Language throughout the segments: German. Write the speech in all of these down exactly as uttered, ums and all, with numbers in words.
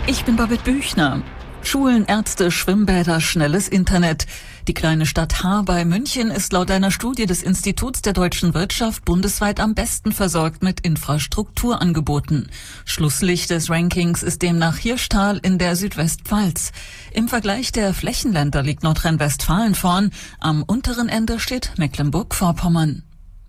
Ich bin Babette Büchner. Schulen, Ärzte, Schwimmbäder, schnelles Internet. Die kleine Stadt Haar bei München ist laut einer Studie des Instituts der deutschen Wirtschaft bundesweit am besten versorgt mit Infrastrukturangeboten. Schlusslicht des Rankings ist demnach Hirschtal in der Südwestpfalz. Im Vergleich der Flächenländer liegt Nordrhein-Westfalen vorn. Am unteren Ende steht Mecklenburg-Vorpommern.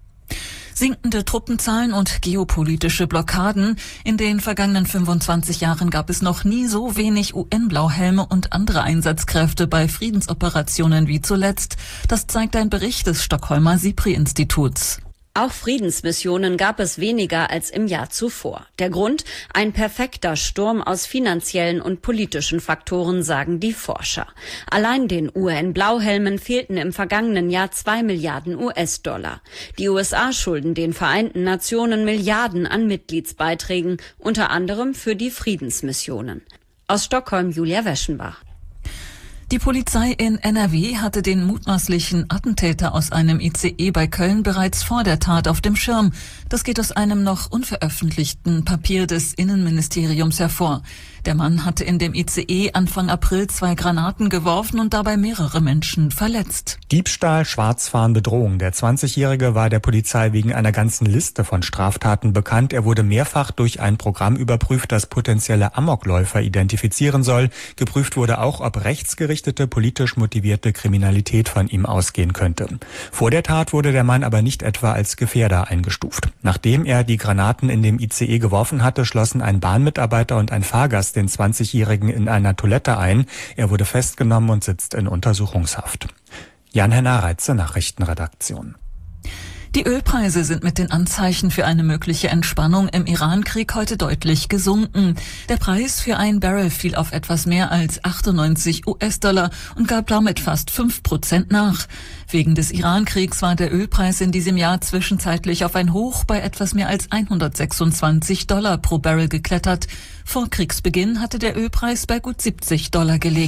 Sinkende Truppenzahlen und geopolitische Blockaden. In den vergangenen fünfundzwanzig Jahren gab es noch nie so wenig U N-Blauhelme und andere Einsatzkräfte bei Friedensoperationen wie zuletzt. Das zeigt ein Bericht des Stockholmer SIPRI-Instituts. Auch Friedensmissionen gab es weniger als im Jahr zuvor. Der Grund? Ein perfekter Sturm aus finanziellen und politischen Faktoren, sagen die Forscher. Allein den U N-Blauhelmen fehlten im vergangenen Jahr zwei Milliarden U S-Dollar. Die U S A schulden den Vereinten Nationen Milliarden an Mitgliedsbeiträgen, unter anderem für die Friedensmissionen. Aus Stockholm Julia Weschenbach. Die Polizei in N R W hatte den mutmaßlichen Attentäter aus einem I C E bei Köln bereits vor der Tat auf dem Schirm. Das geht aus einem noch unveröffentlichten Papier des Innenministeriums hervor. Der Mann hatte in dem I C E Anfang April zwei Granaten geworfen und dabei mehrere Menschen verletzt. Diebstahl, Schwarzfahren, Bedrohung. Der zwanzigjährige war der Polizei wegen einer ganzen Liste von Straftaten bekannt. Er wurde mehrfach durch ein Programm überprüft, das potenzielle Amokläufer identifizieren soll. Geprüft wurde auch, ob rechtsgerichtete, politisch motivierte Kriminalität von ihm ausgehen könnte. Vor der Tat wurde der Mann aber nicht etwa als Gefährder eingestuft. Nachdem er die Granaten in dem I C E geworfen hatte, schlossen ein Bahnmitarbeiter und ein Fahrgast den zwanzigjährigen in einer Toilette ein. Er wurde festgenommen und sitzt in Untersuchungshaft. Jan-Henner Reitze, Nachrichtenredaktion. Die Ölpreise sind mit den Anzeichen für eine mögliche Entspannung im Iran-Krieg heute deutlich gesunken. Der Preis für ein Barrel fiel auf etwas mehr als achtundneunzig U S-Dollar und gab damit fast fünf Prozent nach. Wegen des Iran-Kriegs war der Ölpreis in diesem Jahr zwischenzeitlich auf ein Hoch bei etwas mehr als hundertsechsundzwanzig Dollar pro Barrel geklettert. Vor Kriegsbeginn hatte der Ölpreis bei gut siebzig Dollar gelegen.